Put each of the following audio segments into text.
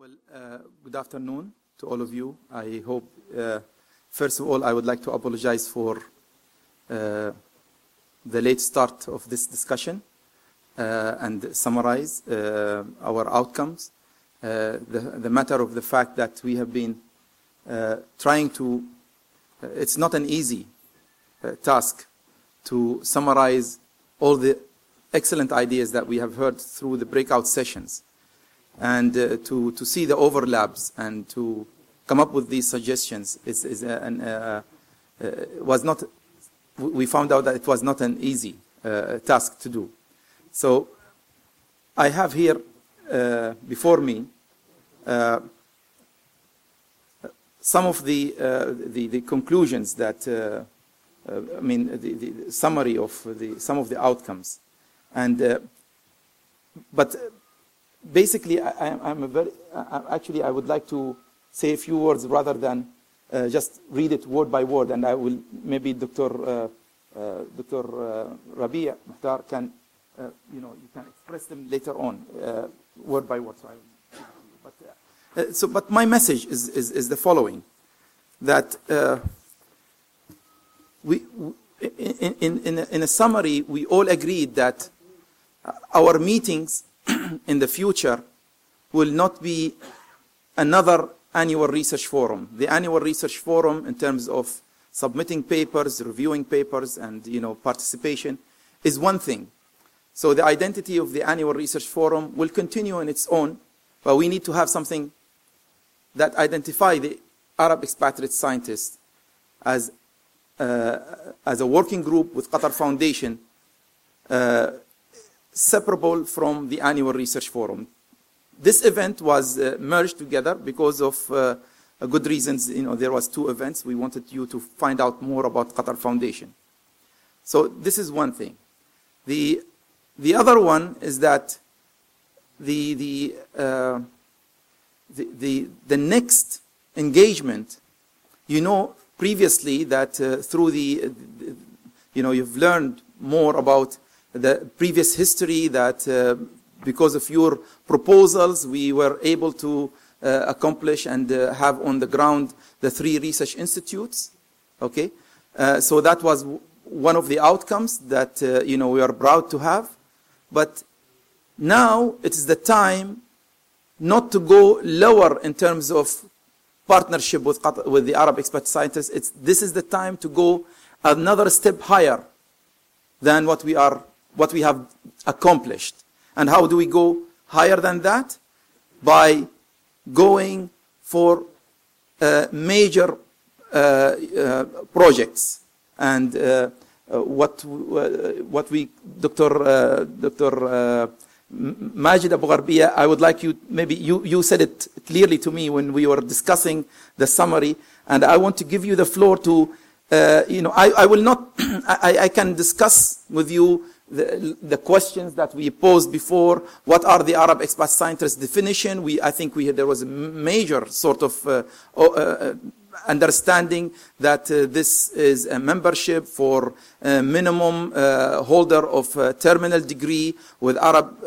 Good afternoon to all of you. I hope, first of all, I would like to apologize for the late start of this discussion and summarize our outcomes. The matter of the fact that we have been trying to, it's not an easy task to summarize all the excellent ideas that we have heard through the breakout sessions, and to see the overlaps and to come up with these suggestions was not. We found out that it was not an easy task to do. So I have here before me some of the conclusions that I mean the summary of some of the outcomes, and but. Basically, actually, I would like to say a few words rather than just read it word by word, and I will maybe Dr. Rabia Mukhtar can, you can express them later on, word by word. But my message is the following: that in a summary, we all agreed that our meetings in the future will not be another annual research forum. The annual research forum, in terms of submitting papers, reviewing papers, and participation, is one thing. So the identity of the annual research forum will continue on its own, but we need to have something that identify the Arab expatriate scientists as a working group with Qatar Foundation, separable from the annual research forum. This event was merged together because of good reasons. There was two events. We wanted you to find out more about Qatar Foundation. So this is one thing. The other one is that the next engagement, previously that through you've learned more about the previous history, that because of your proposals, we were able to accomplish and have on the ground the 3 research institutes. Okay, so that was one of the outcomes that we are proud to have. But now it is the time not to go lower in terms of partnership with the Arab expert scientists. This is the time to go another step higher than what we have accomplished. And how do we go higher than that? By going for major projects. And what we, Dr. Majid Abu Gharbia, I would like you, maybe you said it clearly to me when we were discussing the summary, and I want to give you the floor to, I will not, I can discuss with you the questions that we posed before. What are the Arab expat scientists definition? I think there was a major sort of understanding that this is a membership for a minimum holder of a terminal degree with Arab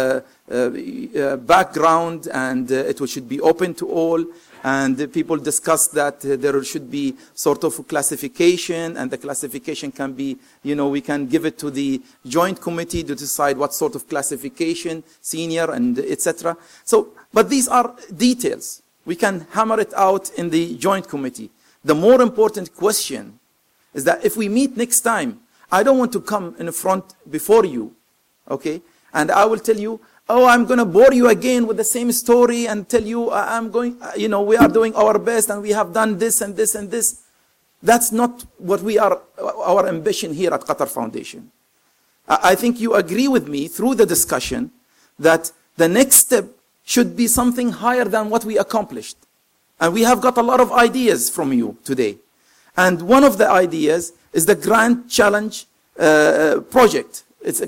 background, and it should be open to all. And people discussed that there should be sort of a classification, and the classification can be, we can give it to the joint committee to decide what sort of classification, senior, and etc. So, but these are details. We can hammer it out in the joint committee. The more important question is that if we meet next time, I don't want to come in front before you, okay? And I will tell you, oh, I'm going to bore you again with the same story and tell you we are doing our best and we have done this and this and this. That's not what our ambition here at Qatar Foundation. I think you agree with me through the discussion that the next step should be something higher than what we accomplished. And we have got a lot of ideas from you today. And one of the ideas is the Grand Challenge project.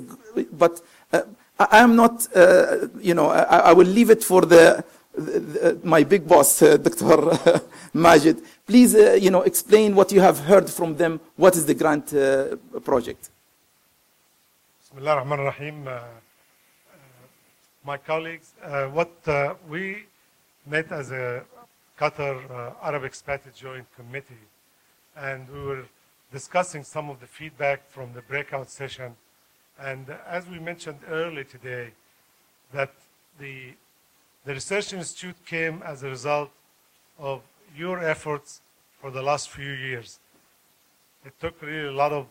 I am not, I will leave it for my big boss, Dr. Majid. Please, explain what you have heard from them. What is the grant project? Bismillah ar-Rahman ar-Rahim. My colleagues, what we met as a Qatar Arab Expatriate Joint Committee, and we were discussing some of the feedback from the breakout session. And as we mentioned earlier today, that the Research Institute came as a result of your efforts for the last few years. It took really a lot of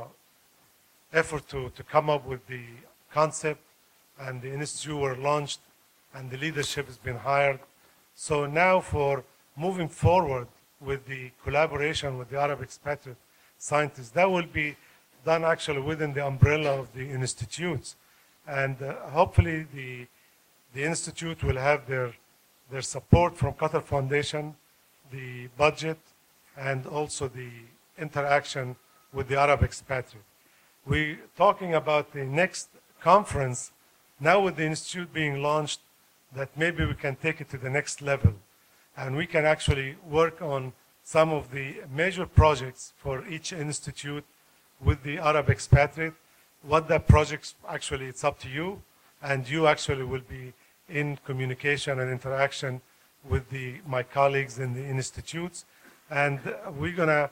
effort to come up with the concept, and the institute were launched, and the leadership has been hired. So now for moving forward with the collaboration with the Arab expatriate scientists, that will be done actually within the umbrella of the institutes. And hopefully the institute will have their support from Qatar Foundation, the budget, and also the interaction with the Arab expatriate. We're talking about the next conference, now with the institute being launched, that maybe we can take it to the next level. And we can actually work on some of the major projects for each institute with the Arab expatriate. What that projects, actually, it's up to you, and you actually will be in communication and interaction with my colleagues in the institutes. And we're going to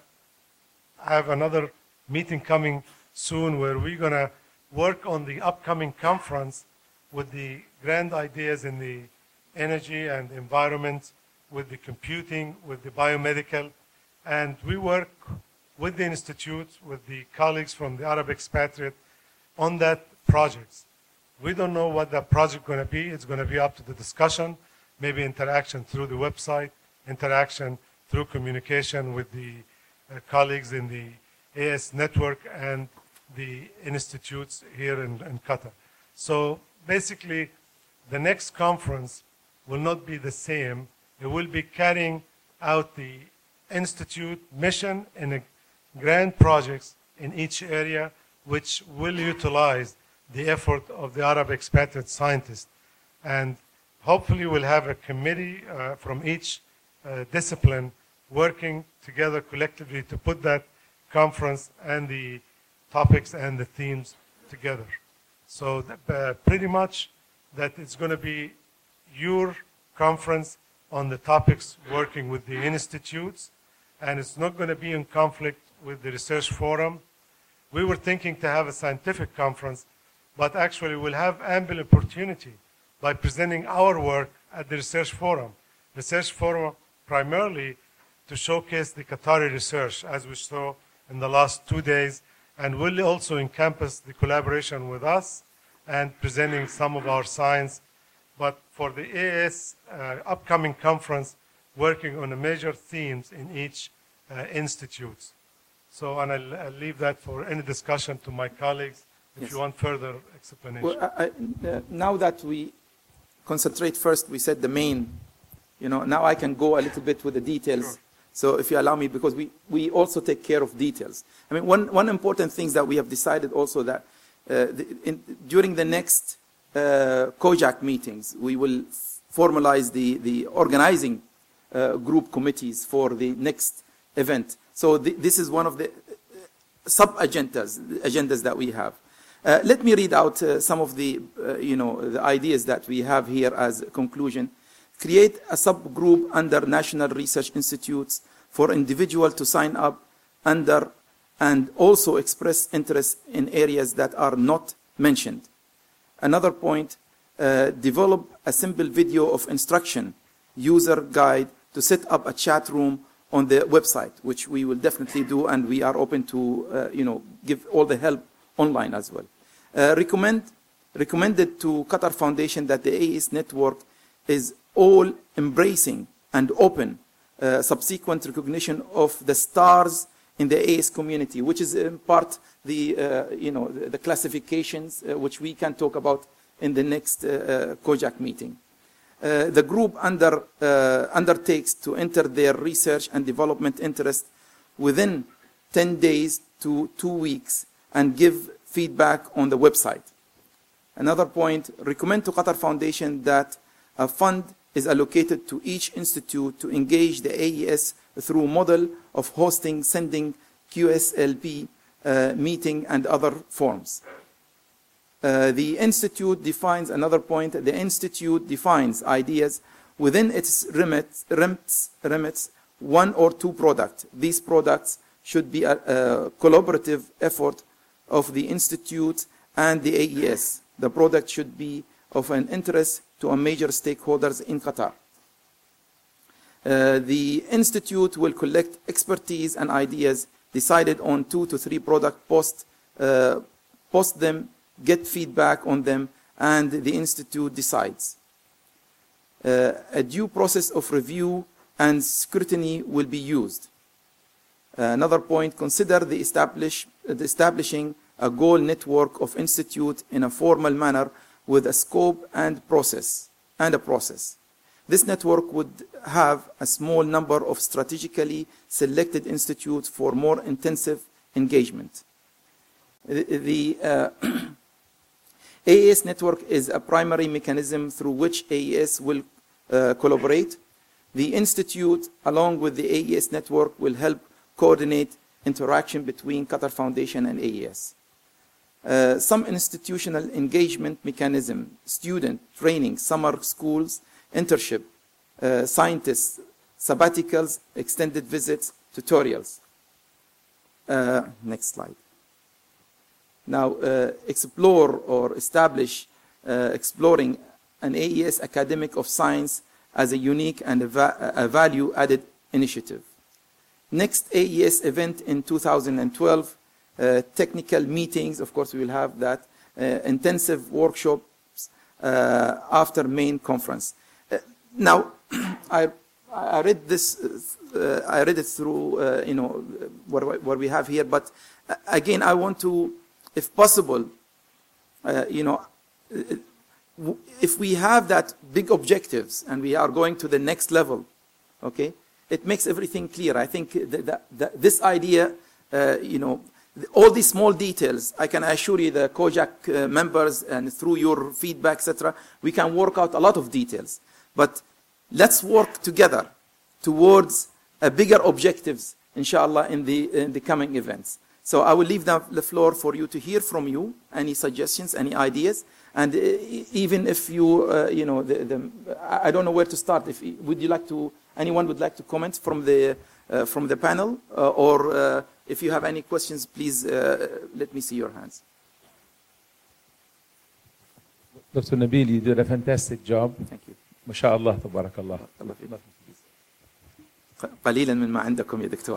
have another meeting coming soon where we're going to work on the upcoming conference with the grand ideas in the energy and environment, with the computing, with the biomedical. And we work with the institute, with the colleagues from the Arab expatriate on that project. We don't know what that project is going to be. It's going to be up to the discussion, maybe interaction through the website, interaction through communication with the colleagues in the AS network and the institutes here in Qatar. So basically, the next conference will not be the same. It will be carrying out the institute mission in grand projects in each area, which will utilize the effort of the Arab expatriate scientists. And hopefully we'll have a committee from each discipline working together collectively to put that conference and the topics and the themes together. So pretty much that it's going to be your conference on the topics working with the institutes, and it's not going to be in conflict with the research forum. We were thinking to have a scientific conference, but actually we'll have ample opportunity by presenting our work at the research forum. Research forum primarily to showcase the Qatari research, as we saw in the last 2 days, and will also encompass the collaboration with us and presenting some of our science. But for the AS upcoming conference, working on the major themes in each institute. So, and I'll leave that for any discussion to my colleagues if you want further explanation. Well, now that we concentrate first, we said the main, now I can go a little bit with the details. Sure. So if you allow me, because we also take care of details. I mean, one important thing that we have decided also that during the next COJAC meetings, we will formalize the organizing group committees for the next event. So this is one of the agendas that we have. Let me read out some of the the ideas that we have here as a conclusion. Create a subgroup under National Research Institutes for individuals to sign up under and also express interest in areas that are not mentioned. Another point, develop a simple video of instruction, user guide to set up a chat room on the website, which we will definitely do, and we are open to give all the help online as well. Recommended to Qatar Foundation that the AS network is all embracing and open subsequent recognition of the stars in the AS community, which is in part the classifications which we can talk about in the next COJAC meeting. The group undertakes to enter their research and development interest within 10 days to 2 weeks and give feedback on the website. Another point, recommend to Qatar Foundation that a fund is allocated to each institute to engage the AES through model of hosting, sending, QSLP, meeting, and other forms. The institute defines, another point, the institute defines ideas within its remits, one or two products. These products should be a collaborative effort of the Institute and the AES. The product should be of an interest to a major stakeholders in Qatar. The Institute will collect expertise and ideas, decided on 2 to 3 products, post them, get feedback on them, and the Institute decides. A due process of review and scrutiny will be used. Another point, consider the establishing a goal network of institute in a formal manner with a scope and a process. This network would have a small number of strategically selected institutes for more intensive engagement. The AES network is a primary mechanism through which AES will collaborate. The Institute, along with the AES network, will help coordinate interaction between Qatar Foundation and AES. Some institutional engagement mechanism, student training, summer schools, internship, scientists, sabbaticals, extended visits, tutorials. Next slide. Now, explore or establish exploring an AES Academic of Science as a unique and a value-added initiative. Next AES event in 2012, technical meetings, of course we will have that, intensive workshops after main conference. Now, I read this, I read it through, what we have here, but again, I want to, if possible, if we have that big objectives and we are going to the next level, okay, it makes everything clear. I think this idea, all these small details, I can assure you the COJAC members and through your feedback, etc., we can work out a lot of details. But let's work together towards a bigger objectives, inshallah, in the coming events. So I will leave the floor for you to hear from you, any suggestions, any ideas, and even if you, I don't know where to start. Would you like to, anyone would like to comment from the panel, or if you have any questions, please let me see your hands. Dr. Nabil, you did a fantastic job. Thank you. ما شاء الله تبارك الله. قليلا من ما عندكم يا دكتور.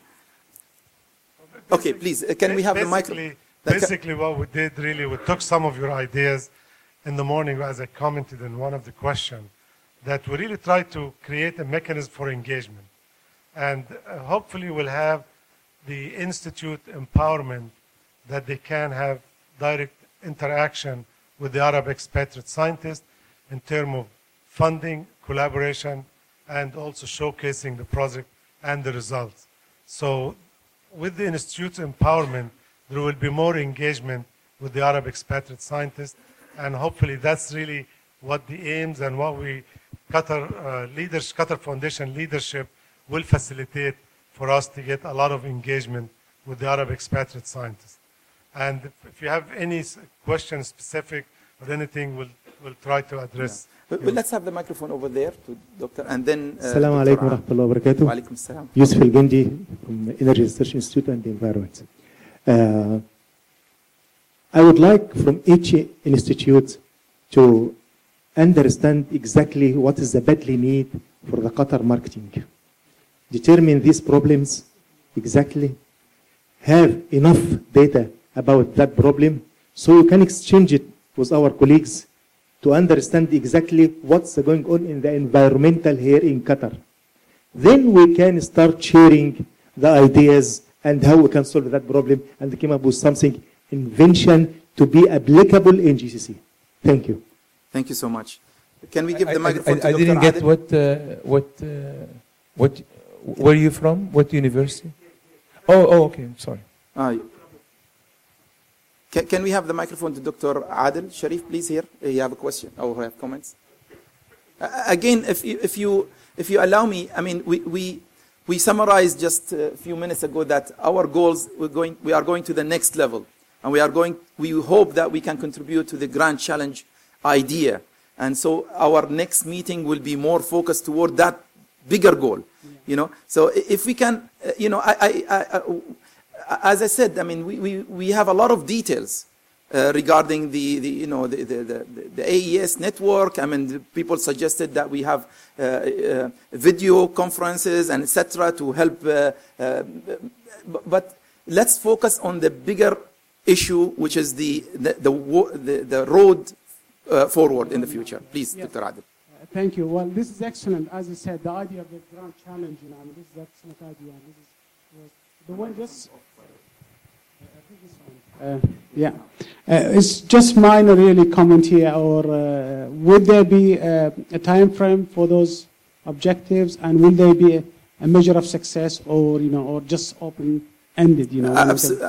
Okay, please, can we have the microphone? Basically what we did really, we took some of your ideas in the morning, as I commented in one of the questions, that we really tried to create a mechanism for engagement. And hopefully we'll have the Institute empowerment that they can have direct interaction with the Arab expatriate scientists in terms of funding, collaboration, and also showcasing the project and the results. So with the Institute's empowerment, there will be more engagement with the Arab expatriate scientists, and hopefully that's really what the aims and what we, Qatar Foundation leadership will facilitate for us to get a lot of engagement with the Arab expatriate scientists. And if you have any questions specific or anything, we'll try to address. Yeah. But let's have the microphone over there to Dr. and then. Assalamu alaikum wa rahmatullahi wa barakatuh. Wa alaikum assalam. Yusuf Al-Gindi from Energy Research Institute and the Environment. I would like from each institute to understand exactly what is the badly need for the Qatar marketing. Determine these problems exactly. Have enough data about that problem so you can exchange it with our colleagues to understand exactly what's going on in the environmental here in Qatar. Then we can start sharing the ideas and how we can solve that problem and come up with something, invention to be applicable in GCC. Thank you. Thank you so much. Can we give the microphone to Dr. I didn't get Adil? where are you from? What university? Oh, okay, I'm sorry. Can we have the microphone to Dr. Adil Sharif, please, here? You have a question or have comments? Again, if you allow me, I mean, we summarized just a few minutes ago that our goals, we are going to the next level. And we hope that we can contribute to the grand challenge idea. And so our next meeting will be more focused toward that bigger goal. You know, so if we can, you know, as I said, I mean, we have a lot of details regarding the AES network. I mean, people suggested that we have video conferences and etc. to help. But let's focus on the bigger issue, which is the road forward in the future. Please, Yes. Dr. Adil. Thank you. Well, this is excellent. As I said, the idea of the grand challenge, you know, I mean, this is an excellent idea. And this was the one just. I think this one. Yeah. It's just minor, really, comment here. Or would there be a time frame for those objectives, and will there be a measure of success, or you know, or just open-ended? You know.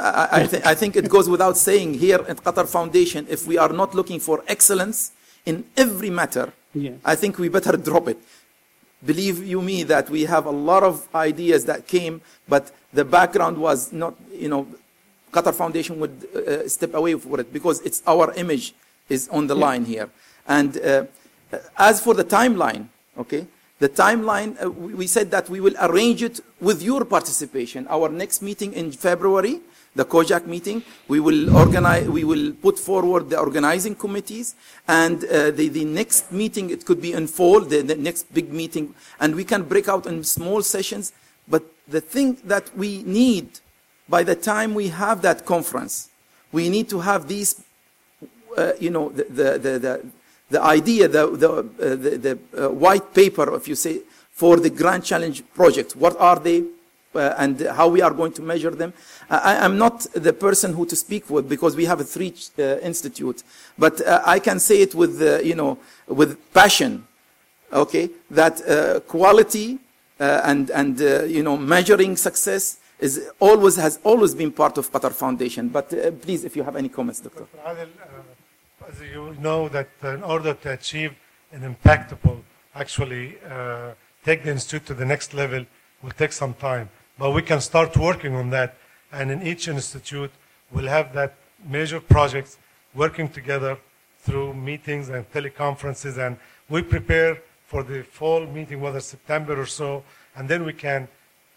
I think it goes without saying here at Qatar Foundation, if we are not looking for excellence in every matter, Yes. I think we better drop it. Believe you me that we have a lot of ideas that came, but the background was not, you know, Qatar Foundation would step away for it because it's our image is on the line here. And as for the timeline, okay, the timeline, we said that we will arrange it with your participation. Our next meeting in February, the COJAC meeting, we will organize, we will put forward the organizing committees, and the next meeting, it could be in fall, the next big meeting, and we can break out in small sessions. But the thing that we need, by the time we have that conference, we need to have these, you know, the idea, the white paper, if you say, for the Grand Challenge project. What are they? And how we are going to measure them. I'm not the person who to speak with because we have a three institute, but I can say it with, you know, with passion, okay, that quality and you know, measuring success has always been part of Qatar Foundation. But please, if you have any comments, Dr. Adil, as you know, that in order to achieve an impactable, actually take the institute to the next level, will take some time. But we can start working on that, and in each institute we'll have that major projects working together through meetings and teleconferences, and we prepare for the fall meeting, whether September or so, and then we can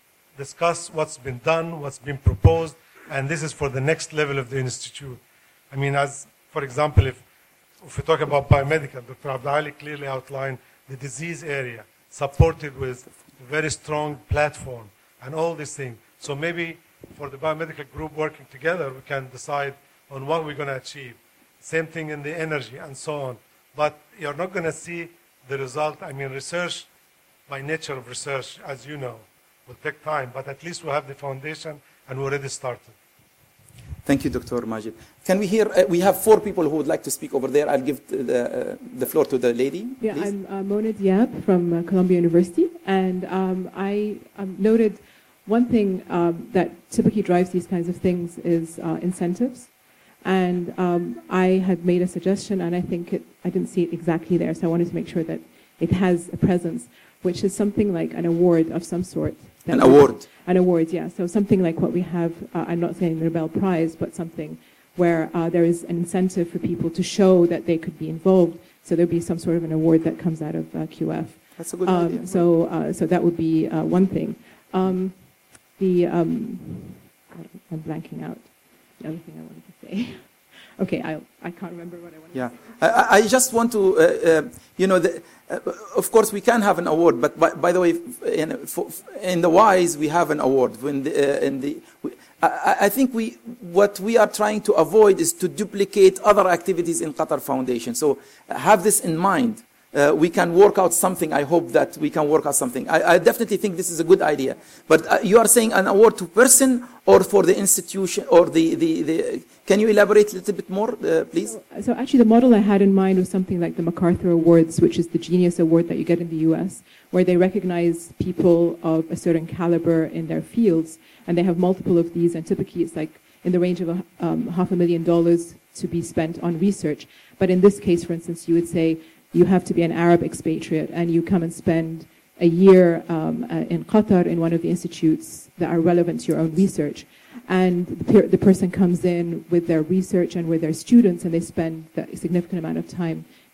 discuss what's been done, what's been proposed, and this is for the next level of the institute. I mean, as for example, if we talk about biomedical, Dr. Abdul Ali clearly outlined the disease area, supported with a very strong platform, and all these things. So maybe for the biomedical group working together, we can decide on what we're going to achieve. Same thing in the energy and so on. But you're not going to see the result. I mean, research, by nature of research, as you know, will take time. But at least we have the foundation, and we already started. Thank you, Dr. Majid. Can we hear, we have 4 people who would like to speak over there. I'll give the floor to the lady, Yeah, please. I'm Mona Diab from Columbia University, and I noted one thing that typically drives these kinds of things is incentives. And I had made a suggestion, and I think I didn't see it exactly there, so I wanted to make sure that it has a presence, which is something like an award of some sort. An award? An award, yeah. So something like what we have, I'm not saying the Nobel Prize, but something where there is an incentive for people to show that they could be involved. So there'd be some sort of an award that comes out of QF. That's a good idea. So that would be one thing. I'm blanking out the other thing I wanted to say. Okay, I can't remember what I wanted to say. I just want to, you know, of course we can have an award, but by the way, in the WISE we have an award. I think what we are trying to avoid is to duplicate other activities in Qatar Foundation. So have this in mind. We can work out something. I hope that we can work out something. I definitely think this is a good idea. But you are saying an award to person or for the institution or the can you elaborate a little bit more, please? So actually the model I had in mind was something like the MacArthur Awards, which is the Genius Award that you get in the US, where they recognize people of a certain caliber in their fields. And they have multiple of these, and typically it's like in the range of $500,000 to be spent on research. But in this case, for instance, you would say, you have to be an Arab expatriate, and you come and spend a year in Qatar in one of the institutes that are relevant to your own research. And the person comes in with their research and with their students, and they spend a significant amount of time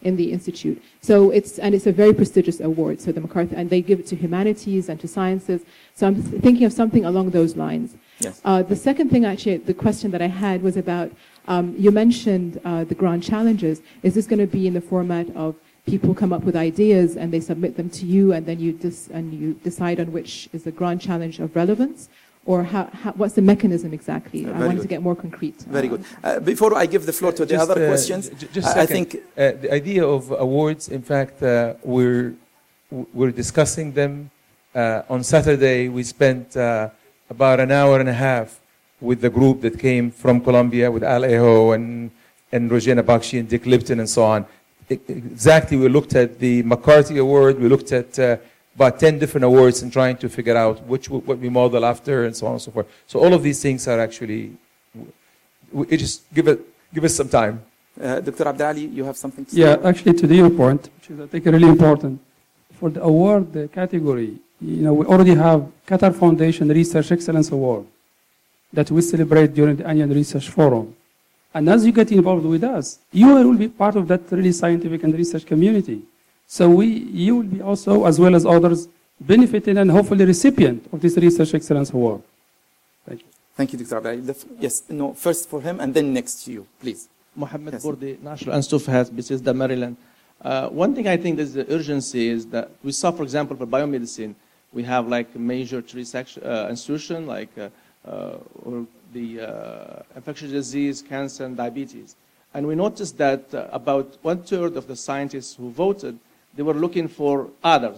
in the institute. So it's a very prestigious award. So the MacArthur, and they give it to humanities and to sciences. So I'm thinking of something along those lines. Yes. The second thing, actually, the question that I had was about, you mentioned the grand challenges. Is this going to be in the format of people come up with ideas and they submit them to you, and then you decide on which is the grand challenge of relevance? Or what's the mechanism exactly? I wanted to get more concrete. Very good. Before I give the floor to the other questions, I think the idea of awards, in fact, we're discussing them. On Saturday, we spent about an hour and a half with the group that came from Colombia, with Al Eho and Rojena Bakshi and Dick Lipton and so on. Exactly, we looked at the McCarthy Award, we looked at about 10 different awards and trying to figure out what we model after and so on and so forth. So all of these things are actually, just give us some time. Dr. Abdali, you have something to say? Yeah, actually to your point, which is I think really important. For the award category, we already have Qatar Foundation Research Excellence Award that we celebrate during the annual research forum. And as you get involved with us, you will be part of that really scientific and research community. So you will be also, as well as others, benefited and hopefully recipient of this Research Excellence Award. Thank you. Thank you, Dr. Abdali. Yes, no, first for him and then next to you, please. Mohammed Bourdi, National Institute of Health, Bethesda, Maryland. One thing I think there's the urgency is that we saw, for example, for biomedicine, we have like a major research institution like or the infectious disease, cancer, and diabetes. And we noticed that about 1/3 of the scientists who voted, they were looking for other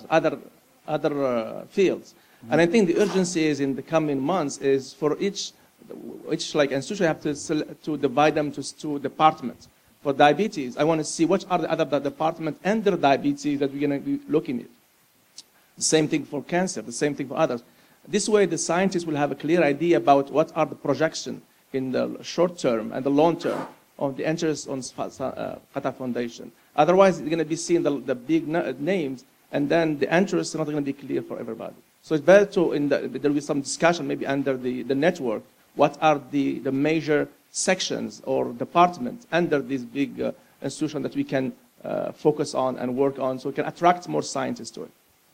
fields. Mm-hmm. And I think the urgency is in the coming months is for each like institution have to divide them to departments. For diabetes, I want to see what are the other departments under diabetes that we're going to be looking at. The same thing for cancer, the same thing for others. This way, the scientists will have a clear idea about what are the projections in the short term and the long term of the interest on Qatar Foundation. Otherwise, you're going to be seeing the big names, and then the interest is not going to be clear for everybody. So it's better there will be some discussion maybe under the network. What are the major sections or departments under this big institution that we can focus on and work on so we can attract more scientists to it?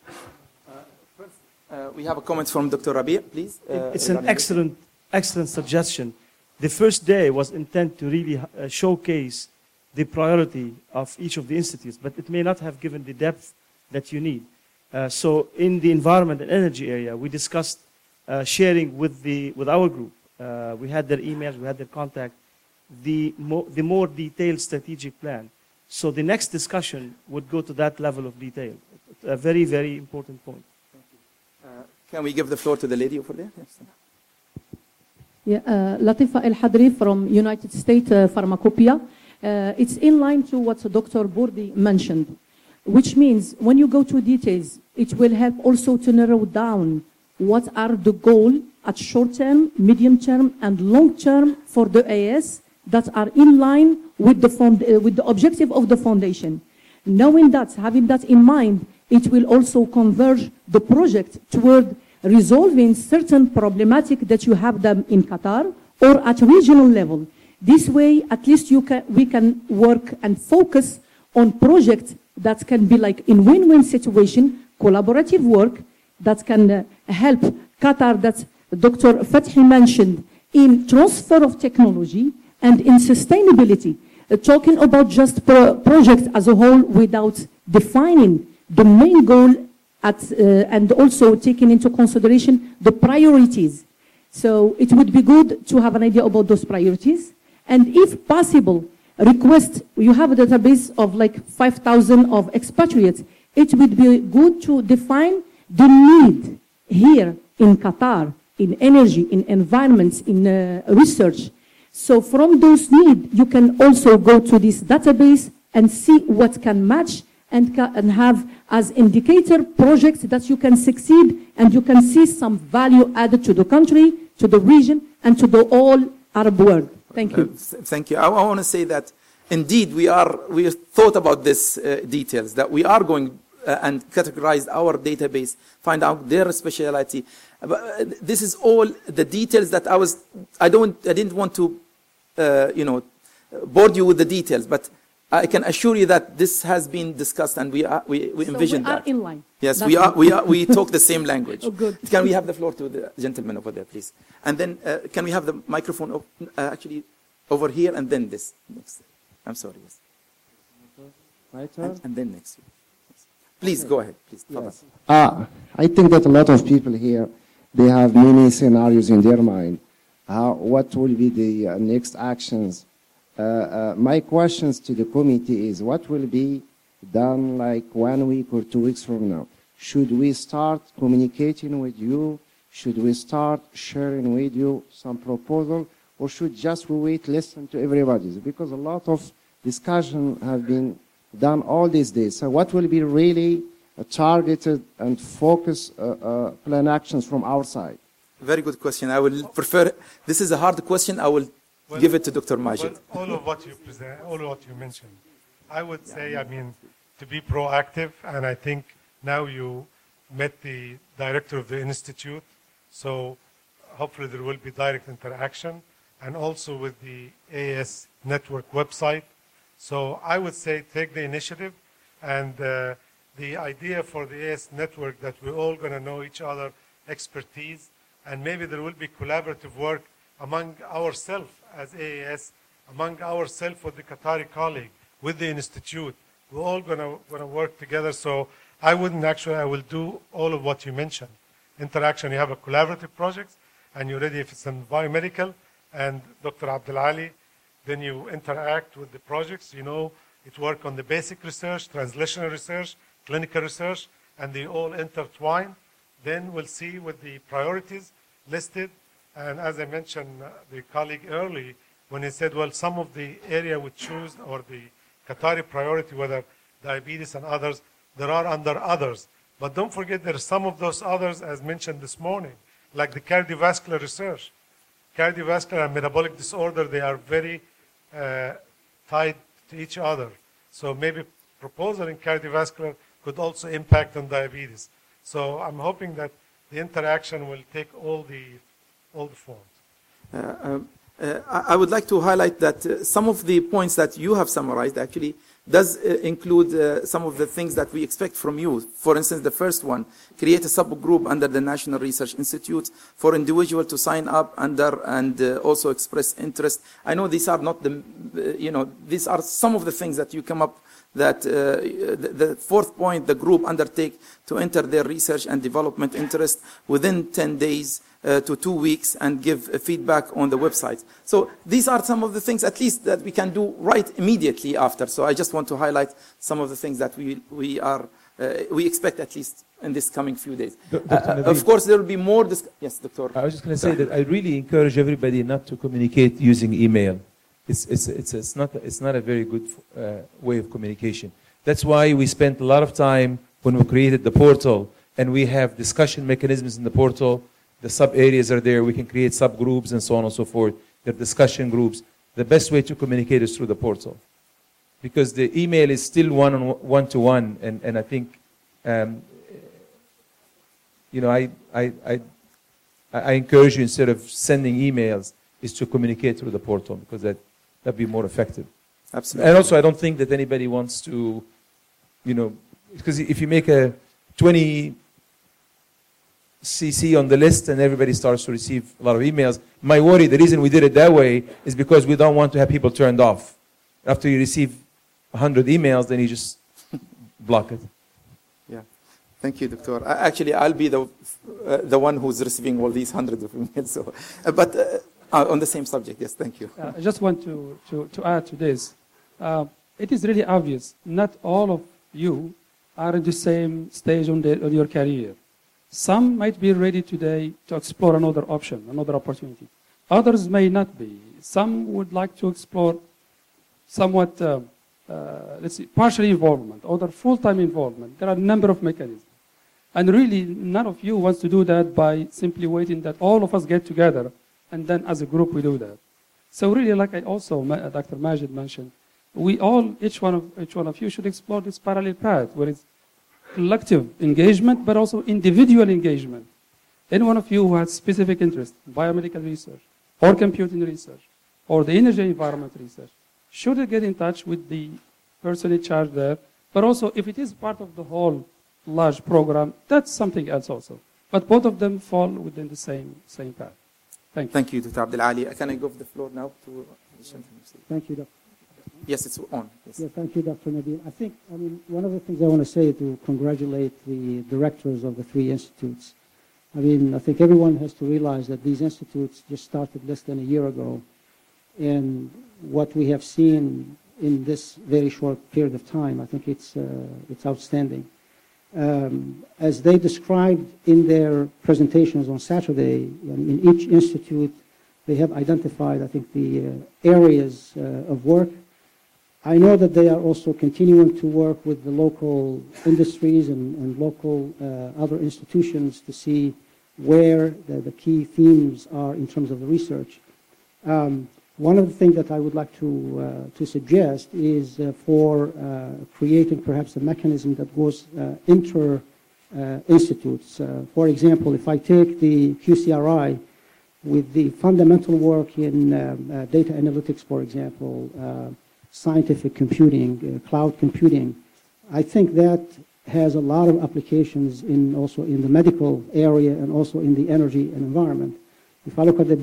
We have a comment from Dr. Rabi', please. It's an excellent suggestion. The first day was intended to really showcase the priority of each of the institutes, but it may not have given the depth that you need. So in the environment and energy area, we discussed sharing with our group. We had their emails, we had their contact, the more detailed strategic plan. So the next discussion would go to that level of detail. A very, very important point. Can we give the floor to the lady over there? Yes. Latifa El Hadri from United States Pharmacopoeia. It's in line to what Dr. Bourdi mentioned, which means when you go to details, it will help also to narrow down what are the goals at short term, medium term, and long term for the AS that are in line with the objective of the foundation. Knowing that, having that in mind, it will also converge the project toward resolving certain problematic that you have them in Qatar or at regional level. This way, at least we can work and focus on projects that can be like in win-win situation, collaborative work that can help Qatar that Dr. Fathi mentioned in transfer of technology and in sustainability. Talking about just projects as a whole without defining the main goal and also taking into consideration the priorities. So it would be good to have an idea about those priorities. And if possible, request, you have a database of like 5,000 of expatriates. It would be good to define the need here in Qatar, in energy, in environments, in research. So from those needs, you can also go to this database and see what can match and have as indicator projects that you can succeed and you can see some value added to the country, to the region, and to the whole Arab world. Thank you. Thank you. I want to say that indeed we thought about this details, that we are going and categorize our database, find out their specialty. This is all the details that I didn't want to, bore you with the details, but I can assure you that this has been discussed and we envision that. So we are in line. Yes, That's we talk the same language. Oh, good. Can we have the floor to the gentleman over there, please? And then can we have the microphone actually over here and then this next? I'm sorry. Yes. My turn? And then next. Please go ahead. Please. Yes. I think that a lot of people here, they have many scenarios in their mind. What will be the next actions? My questions to the committee is what will be done like 1 week or 2 weeks from now? Should we start communicating with you? Should we start sharing with you some proposal? Or should just we wait, listen to everybody? Because a lot of discussion have been done all these days. So what will be really a targeted and focused plan actions from our side? Very good question. I will prefer, this is a hard question. I will give it to Dr. Majid. All of what you present, all of what you mentioned, I would say, I mean, to be proactive, and I think now you met the director of the institute, so hopefully there will be direct interaction, and also with the AS network website. So I would say take the initiative, and the idea for the AS network that we're all going to know each other, expertise, and maybe there will be collaborative work among ourselves as AAS, among ourselves with the Qatari colleague, with the institute. We're all going to work together. So I wouldn't actually, I will do all of what you mentioned. Interaction, you have a collaborative project, and you're ready if it's in biomedical, and Dr. Abdul Ali, then you interact with the projects. You know, it work on the basic research, translational research, clinical research, and they all intertwine. Then we'll see with the priorities listed. And as I mentioned, the colleague early, when he said, well, some of the area we choose, or the Qatari priority, whether diabetes and others, there are under others. But don't forget there are some of those others, as mentioned this morning, like the cardiovascular research. Cardiovascular and metabolic disorder, they are very tied to each other. So maybe proposal in cardiovascular could also impact on diabetes. So I'm hoping that the interaction will take all the forms. I would like to highlight that some of the points that you have summarized actually does include some of the things that we expect from you. For instance, the first one, create a subgroup under the National Research Institute for individuals to sign up under and also express interest. I know these are not the, these are some of the things that you come up that the fourth point, the group undertake to enter their research and development interest within 10 days to 2 weeks and give feedback on the website. So these are some of the things at least that we can do right immediately after. So I just want to highlight some of the things that we expect at least in this coming few days. Of course, there will be more. Yes, Doctor. I was just going to say that I really encourage everybody not to communicate using email. It's not a very good way of communication. That's why we spent a lot of time when we created the portal, and we have discussion mechanisms in the portal. The sub-areas are there. We can create subgroups and so on and so forth. There are discussion groups. The best way to communicate is through the portal, because the email is still one-to-one, and I think, I encourage you, instead of sending emails, is to communicate through the portal, because that'd be more effective. Absolutely. And also, I don't think that anybody wants to, because if you make a 20 CC on the list and everybody starts to receive a lot of emails, my worry, the reason we did it that way is because we don't want to have people turned off. After you receive 100 emails, then you just block it. Yeah. Thank you, Doctor. Actually, I'll be the one who's receiving all these hundreds of emails. So, but on the same subject, yes, thank you. I just want to add to this. It is really obvious, not all of you are in the same stage on your career. Some might be ready today to explore another option, another opportunity. Others may not be. Some would like to explore somewhat, partial involvement, other full-time involvement. There are a number of mechanisms. And really, none of you wants to do that by simply waiting that all of us get together, and then as a group we do that. So really, like I also, Dr. Majid mentioned, we all, each one of you should explore this parallel path, where it's collective engagement, but also individual engagement. Any one of you who has specific interest in biomedical research, or computing research, or the energy environment research, should get in touch with the personally charge there. But also, if it is part of the whole large program, that's something else also. But both of them fall within the same path. Thank you. Thank you, Dr. Abdel Ali. Can I give the floor now to Thank you, Dr. Yes, it's on. Yes. Yeah, thank you, Dr. Nabil. I think, one of the things I want to say is to congratulate the directors of the 3 institutes. I think everyone has to realize that these institutes just started less than a year ago. And what we have seen in this very short period of time, I think it's outstanding. As they described in their presentations on Saturday, in each institute, they have identified, I think, the areas of work. I know that they are also continuing to work with the local industries and local other institutions to see where the key themes are in terms of the research. One of the things that I would like to suggest is for creating perhaps a mechanism that goes inter-institutes. For example, if I take the QCRI with the fundamental work in data analytics, for example, scientific computing, cloud computing, I think that has a lot of applications also in the medical area and also in the energy and environment. If I look at the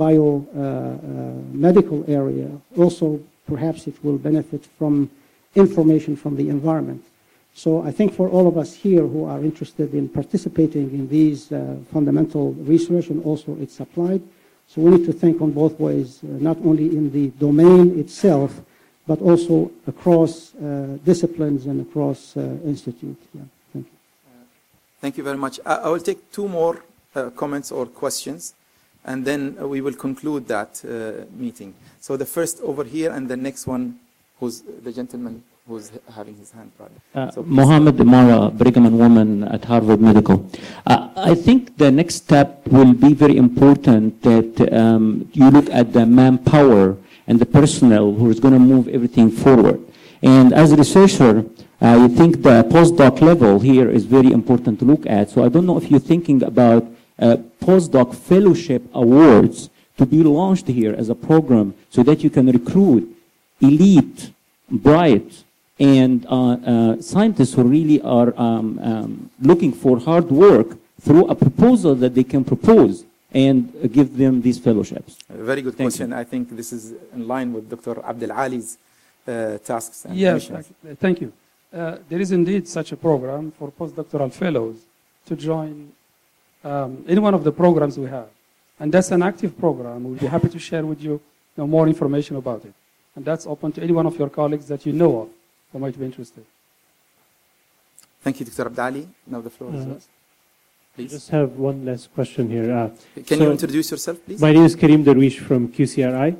biomedical area, also perhaps it will benefit from information from the environment. So I think for all of us here who are interested in participating in these fundamental research and also its applied, so we need to think on both ways, not only in the domain itself, but also across disciplines and across institutes. Yeah, thank you. Thank you very much. I will take 2 more comments or questions, and then we will conclude that meeting. So the first over here, and the next one, who's the gentleman who's having his hand raised. Mohammed Imara, Brigham and Women at Harvard Medical. I think the next step will be very important that you look at the manpower and the personnel who is going to move everything forward. And as a researcher, I think the postdoc level here is very important to look at. So I don't know if you're thinking about postdoc fellowship awards to be launched here as a program so that you can recruit elite, bright, and scientists who really are looking for hard work through a proposal that they can propose and give them these fellowships. A very good question. I think this is in line with Dr. Abdel Ali's tasks and yes, missions. Thank you. There is indeed such a program for postdoctoral fellows to join any one of the programs we have. And that's an active program. We'll be happy to share with you, more information about it. And that's open to any one of your colleagues that you know of who might be interested. Thank you, Dr. Abdel Ali. Now the floor is yours. I just have one last question here. Can you introduce yourself, please? My name is Karim Darwish from QCRI.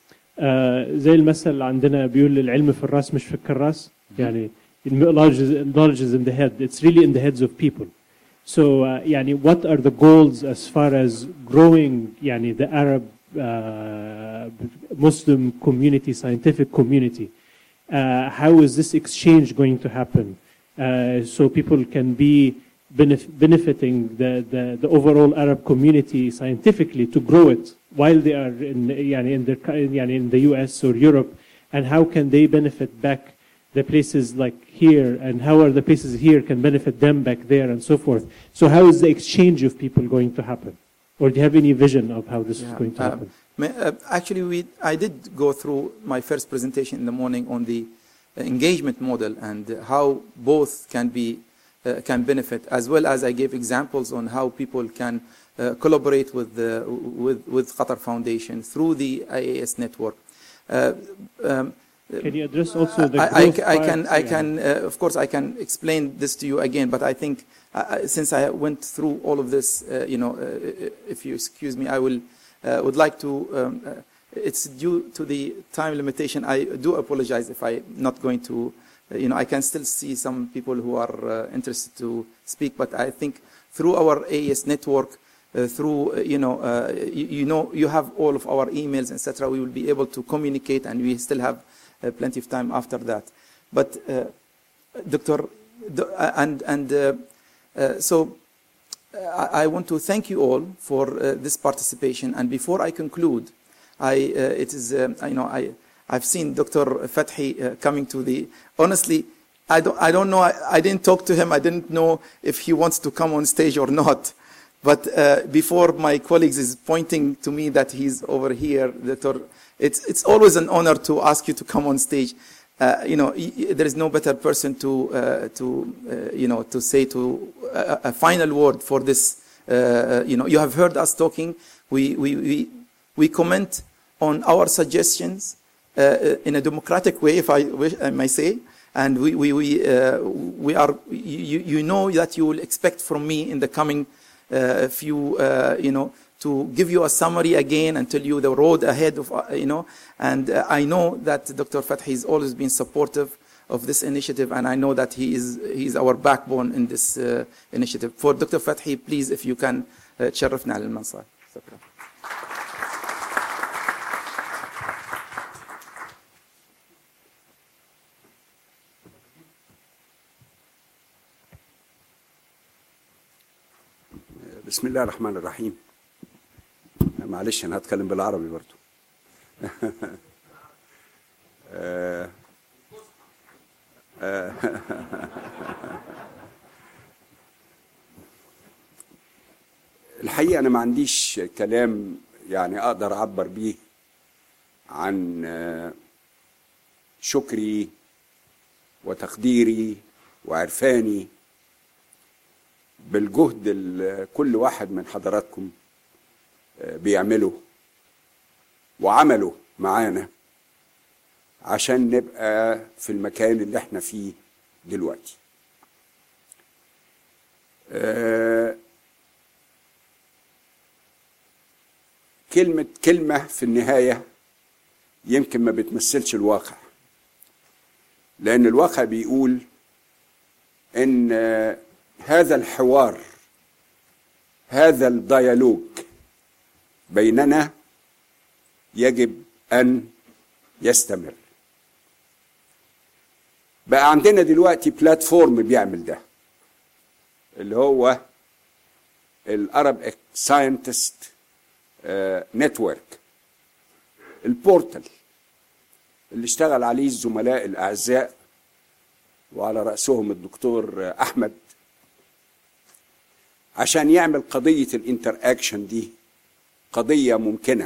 زي المثل عندنا بيقول العلم في الراس مش في الكراس. يعني knowledge is in the head. It's really in the heads of people. So يعني what are the goals as far as growing يعني the Arab Muslim community, scientific community? How is this exchange going to happen? So people can be benefiting the overall Arab community scientifically to grow it while they are in the US or Europe, and how can they benefit back the places like here, and how are the places here can benefit them back there, and so forth. So how is the exchange of people going to happen? Or do you have any vision of how this is going to happen? Actually, I did go through my first presentation in the morning on the engagement model and how both can benefit, as well as I gave examples on how people can collaborate with Qatar Foundation through the IAS network. Can you address also the of course, I can explain this to you again, but I think since I went through all of this, if you excuse me, I would like to, it's due to the time limitation. I do apologize if I'm not going to, I can still see some people who are interested to speak, but I think through our AES network, through, you have all of our emails, etc., we will be able to communicate, and we still have plenty of time after that. But so I want to thank you all I I've seen Dr. Fathi coming to the, honestly, I don't know, I didn't talk to him, I didn't know if he wants to come on stage or not. But before my colleagues is pointing to me that he's over here, Dr. It's always an honor to ask you to come on stage. There is no better person to say a final word for this. You have heard us talking. We comment on our suggestions in a democratic way, if I may say, and we are. You know that you will expect from me in the coming few, to give you a summary again and tell you the road ahead of, and I know that Dr. Fathi has always been supportive of this initiative, and I know that he's our backbone in this initiative. For Dr. Fathi, please, if you can, تشرفنا على المنصة. بسم الله الرحمن الرحيم. معلش انا هتكلم بالعربي برضو. الحقيقة أنا ما عنديش كلام يعني أقدر أعبر بيه عن شكري وتقديري وعرفاني بالجهد اللي كل واحد من حضراتكم بيعمله وعمله معانا عشان نبقى في المكان اللي احنا فيه دلوقتي. كلمة في النهاية يمكن ما بتمثلش الواقع، لأن الواقع بيقول إن هذا الحوار، هذا الديالوج بيننا يجب أن يستمر. بقى عندنا دلوقتي بلاتفورم بيعمل ده، اللي هو العرب ساينتست نتورك، البورتال اللي اشتغل عليه الزملاء الأعزاء وعلى رأسهم الدكتور أحمد، عشان يعمل قضية الانتر اكشن دي قضية ممكنة،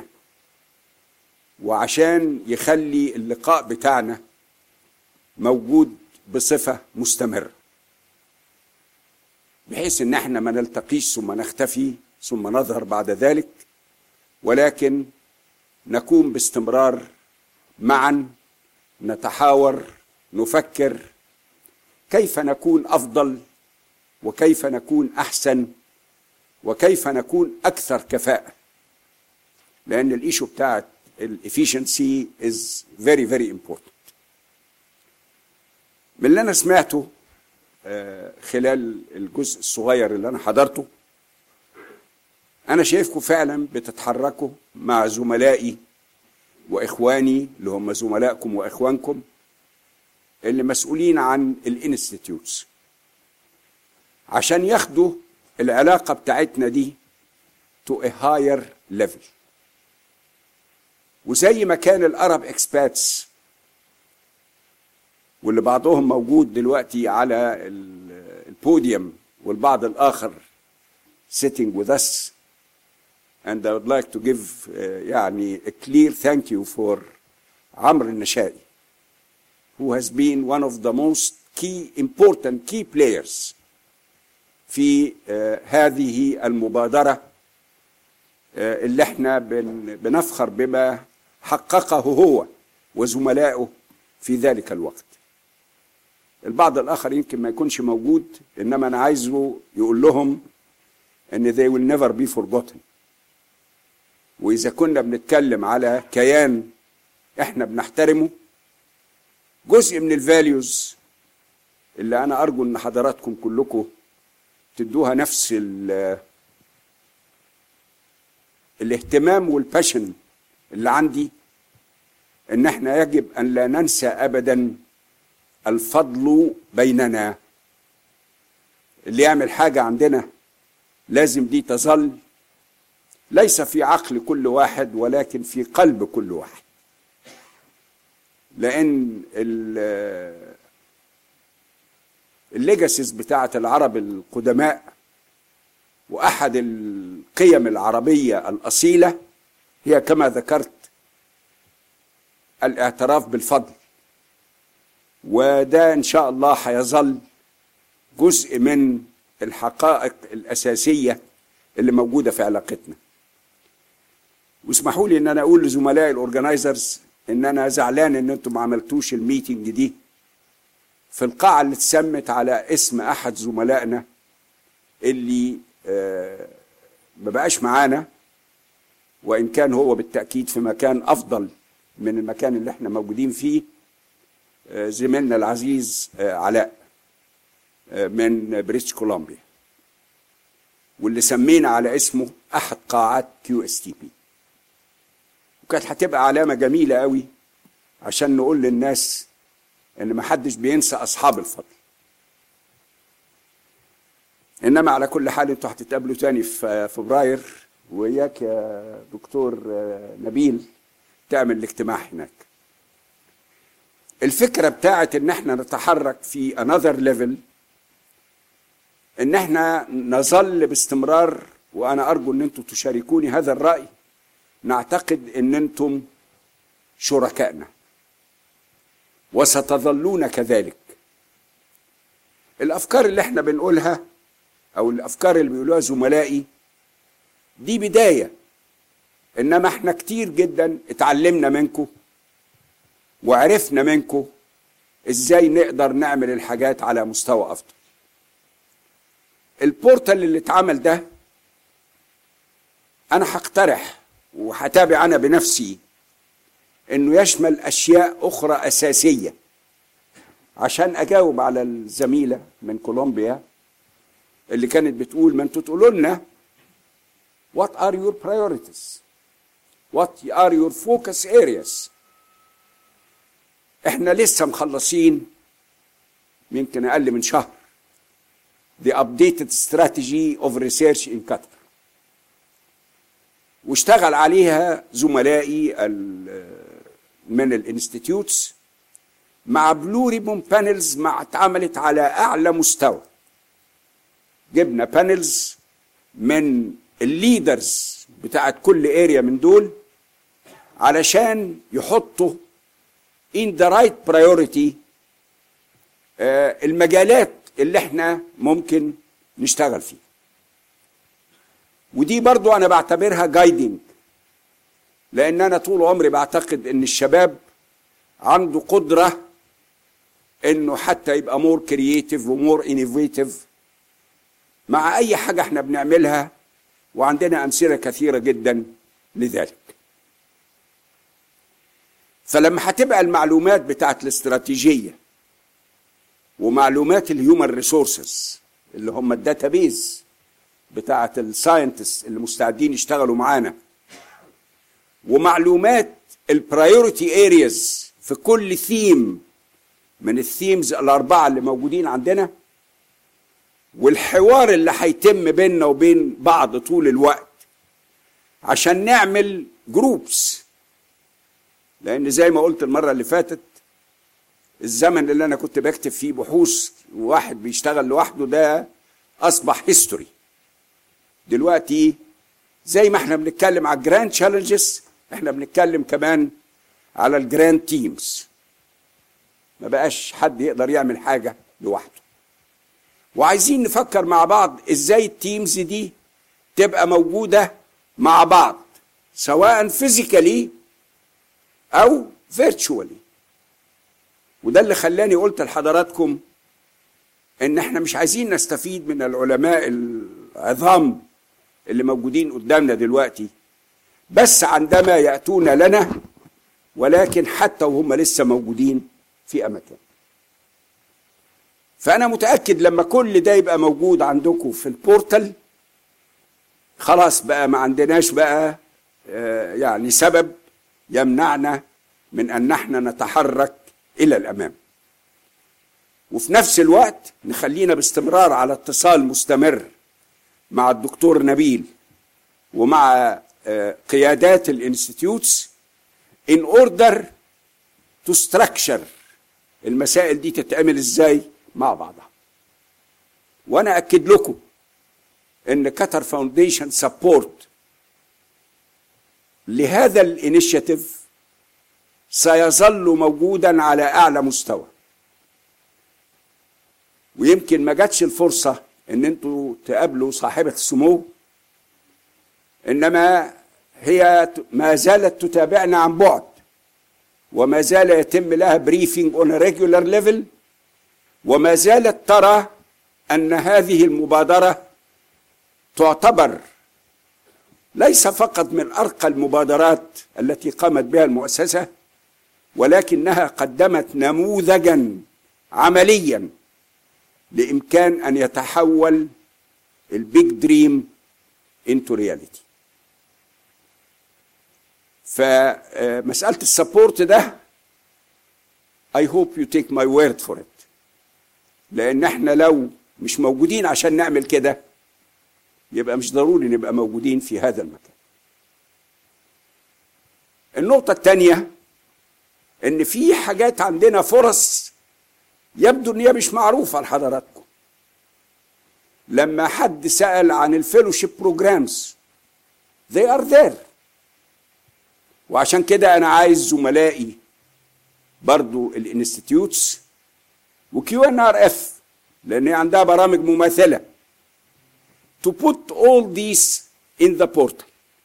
وعشان يخلي اللقاء بتاعنا موجود بصفة مستمرة، بحيث ان احنا ما نلتقيش ثم نختفي ثم نظهر بعد ذلك، ولكن نكون باستمرار معا نتحاور، نفكر كيف نكون أفضل وكيف نكون أحسن وكيف نكون أكثر كفاءة، لأن الإيشو بتاعت الإفيشنسي is very very important. من اللي أنا سمعته خلال الجزء الصغير اللي أنا حضرته، أنا شايفكم فعلا بتتحركوا مع زملائي وإخواني اللي هم زملائكم وإخوانكم اللي مسؤولين عن الانستيتيوتس، عشان ياخدوا العلاقة بتاعتنا دي to a higher level. وزي ما كان العرب اكسباتس واللي بعضهم موجود دلوقتي على البوديوم والبعض الآخر sitting with us, and I would like to give يعني a clear thank you for عمرو النشائي, who has been one of the most important key players في هذه المبادرة اللي احنا بنفخر بما حققه هو وزملائه في ذلك الوقت. البعض الآخر يمكن ما يكونش موجود، إنما أنا عايزه يقول لهم إن they will never be forgotten. وإذا كنا بنتكلم على كيان احنا بنحترمه، جزء من الفاليوز اللي أنا أرجو إن حضراتكم كلكم تدوها نفس الاهتمام والباشن اللي عندي، إن احنا يجب أن لا ننسى أبدا الفضل بيننا. اللي يعمل حاجة عندنا لازم دي تظل ليس في عقل كل واحد ولكن في قلب كل واحد. لأن الليجاسيز بتاعة العرب القدماء وأحد القيم العربية الأصيلة هي كما ذكرت الاعتراف بالفضل، وده إن شاء الله هيظل جزء من الحقائق الأساسية اللي موجودة في علاقتنا. واسمحوا لي ان انا اقول لزملائي الاورجنايزرز ان انا زعلان ان انتم ما عملتوش الميتنج دي في القاعة اللي اتسمت على اسم احد زملائنا اللي ما بقاش معانا، وان كان هو بالتأكيد في مكان افضل من المكان اللي احنا موجودين فيه، زميلنا العزيز علاء من بريتش كولومبيا، واللي سمينا على اسمه احد قاعات QSTP. وكانت هتبقى علامة جميلة قوي عشان نقول للناس ان ما حدش بينسى اصحاب الفضل. انما على كل حال انتوا هتتقابلوا تاني في فبراير، وياك يا دكتور نبيل تعمل الاجتماع هناك. الفكرة بتاعت ان احنا نتحرك في another level، ان احنا نظل باستمرار، وانا ارجو ان انتم تشاركوني هذا الرأي، نعتقد ان انتم شركائنا وستظلون كذلك. الافكار اللي احنا بنقولها او الافكار اللي بيقولوها زملائي دي بداية، انما احنا كتير جدا اتعلمنا منكم وعرفنا منكم ازاي نقدر نعمل الحاجات على مستوى افضل. البورتال اللي اتعمل ده انا هقترح وهتابع انا بنفسي انه يشمل اشياء اخرى اساسية، عشان اجاوب على الزميلة من كولومبيا اللي كانت بتقول ما انتوا تقولوا لنا what are your priorities, what are your focus areas. احنا لسه مخلصين يمكن اقل من شهر the updated strategy of research in Qatar، واشتغل عليها زملائي من الانستيتيوتس مع بلو ريبون بانلز اتعملت على اعلى مستوى. جبنا بانلز من الليدرز بتاعت كل اريا من دول علشان يحطوا in the right priority المجالات اللي احنا ممكن نشتغل فيها. ودي برضو انا بعتبرها جايدنج، لان انا طول عمري بعتقد ان الشباب عنده قدرة انه حتى يبقى مور كرييتيف ومور انوفيتيف مع اي حاجة احنا بنعملها، وعندنا امثلة كثيرة جدا لذلك. فلما هتبقى المعلومات بتاعت الاستراتيجية ومعلومات الهيومن ريسورسز اللي هم الداتابيز بتاعت الساينتست اللي مستعدين يشتغلوا معانا، ومعلومات البرايورتي ارياز في كل ثيم من الثيمز الاربعة اللي موجودين عندنا، والحوار اللي هيتم بيننا وبين بعض طول الوقت عشان نعمل جروبس. لان زي ما قلت المرة اللي فاتت، الزمن اللي انا كنت بكتب فيه بحوث وواحد بيشتغل لوحده ده اصبح هيستوري. دلوقتي زي ما احنا بنتكلم على الجراند تشالنجز، احنا بنتكلم كمان على الجراند تيمز. ما بقاش حد يقدر يعمل حاجة لوحده، وعايزين نفكر مع بعض ازاي التيمز دي تبقى موجودة مع بعض، سواء فيزيكالي او فيرتشوالي. وده اللي خلاني قلت لحضراتكم ان احنا مش عايزين نستفيد من العلماء العظام اللي موجودين قدامنا دلوقتي بس عندما يأتون لنا، ولكن حتى وهم لسه موجودين في اماكن. فانا متأكد لما كل ده يبقى موجود عندكم في البورتال، خلاص بقى ما عندناش بقى يعني سبب يمنعنا من ان احنا نتحرك الى الامام. وفي نفس الوقت نخلينا باستمرار على اتصال مستمر مع الدكتور نبيل ومع قيادات الانستيتيوتس in order تستراكشر المسائل دي تتعمل ازاي مع بعضها. وانا اكد لكم ان قطر فاونديشن سبورت لهذا الانيشيتيف سيظل موجودا على اعلى مستوى. ويمكن ما جاتش الفرصه ان انتوا تقابلوا صاحبه السمو، انما هي ما زالت تتابعنا عن بعد، وما زال يتم لها بريفينج اون ريجولار ليفل، وما زالت ترى ان هذه المبادره تعتبر ليس فقط من ارقى المبادرات التي قامت بها المؤسسه، ولكنها قدمت نموذجا عمليا لامكان ان يتحول البيج دريم into reality. فمسألة السبورت ده I hope you take my word for it، لأن احنا لو مش موجودين عشان نعمل كده يبقى مش ضروري نبقى موجودين في هذا المكان. النقطة الثانية ان في حاجات عندنا فرص يبدو ان هي مش معروفة لحضراتكم. لما حد سأل عن الفيلوشيب بروجرامز they are there، وعشان كده انا عايز زملائي برضو الانستيتيوتس وكيو ان ار اف لان هي عندها برامج مماثله to put all these in the portal،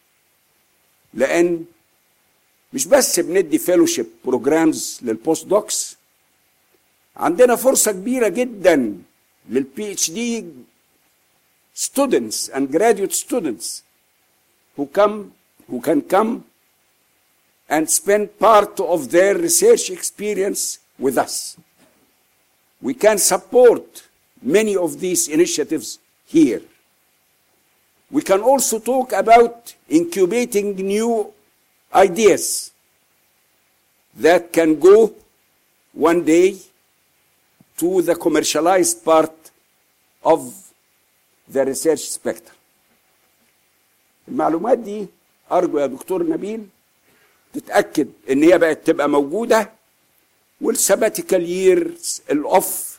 لان مش بس بندي فيلوشيب بروجرامز للبوست دوكس، عندنا فرصه كبيره جدا للبي اتش دي students and graduate students who can come and spend part of their research experience with us. We can support many of these initiatives here. We can also talk about incubating new ideas that can go one day to the commercialized part of the research spectrum. المعلومات دي أرجو يا دكتور نبيل تتأكد إن هي بقت تبقى موجودة، والسباتيكال ييرز الأوف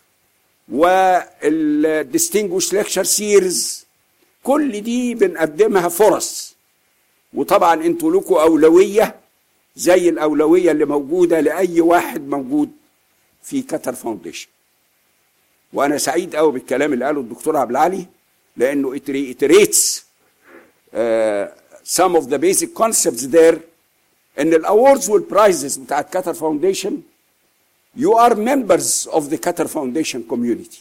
والديستنجوش ليكشر سيريز كل دي بنقدمها فرص. وطبعا انتوا لكم أولوية زي الأولوية اللي موجودة لأي واحد موجود في قطر فاونديشن. وأنا سعيد قوي بالكلام اللي قاله الدكتور عبد العالي، لأنه it reiterates some of the basic concepts there. ان الاوردز والبرايزز بتاعت قطر فاونديشن you are members of the Qatar Foundation community.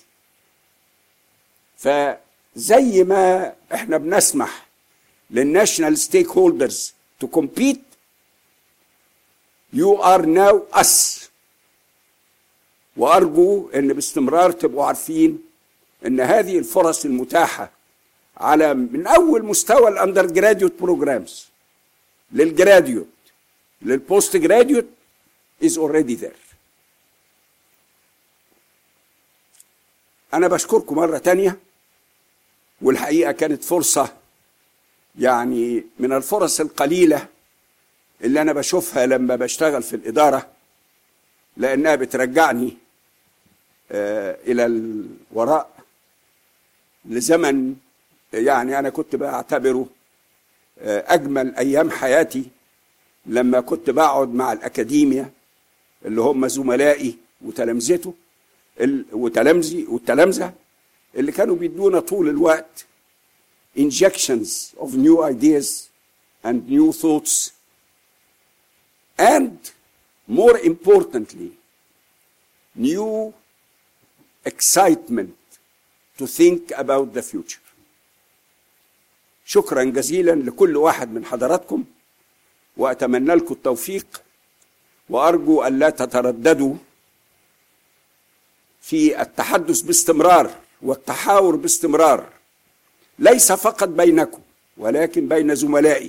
فزي ما احنا بنسمح للناشونال ستيك هولدرز to compete, you are now us. وارجو ان باستمرار تبقوا عارفين ان هذه الفرص المتاحه على من اول مستوى الاندر جراديوت بروجرامز للجراديوت للبوست جراديوت is already there. أنا بشكركم مرة تانية، والحقيقة كانت فرصة يعني من الفرص القليلة اللي أنا بشوفها لما بشتغل في الإدارة، لأنها بترجعني إلى الوراء لزمن يعني أنا كنت بعتبره أجمل أيام حياتي، لما كنت بقعد مع الأكاديمية اللي هم زملائي وتلامذته والتلامذة اللي كانوا بيدونا طول الوقت injections of new ideas and new thoughts and more importantly new excitement to think about the future. شكرا جزيلا لكل واحد من حضراتكم، وأتمنى لكم التوفيق، وأرجو أن لا تترددوا في التحدث باستمرار والتحاور باستمرار، ليس فقط بينكم ولكن بين زملائي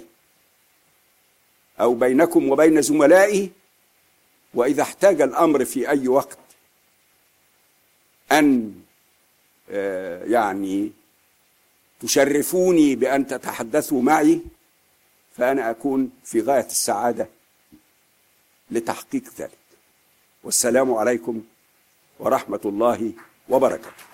أو بينكم وبين زملائي، وإذا احتاج الأمر في أي وقت أن يعني تشرفوني بأن تتحدثوا معي، فأنا أكون في غاية السعادة لتحقيق ذلك. والسلام عليكم ورحمة الله وبركاته.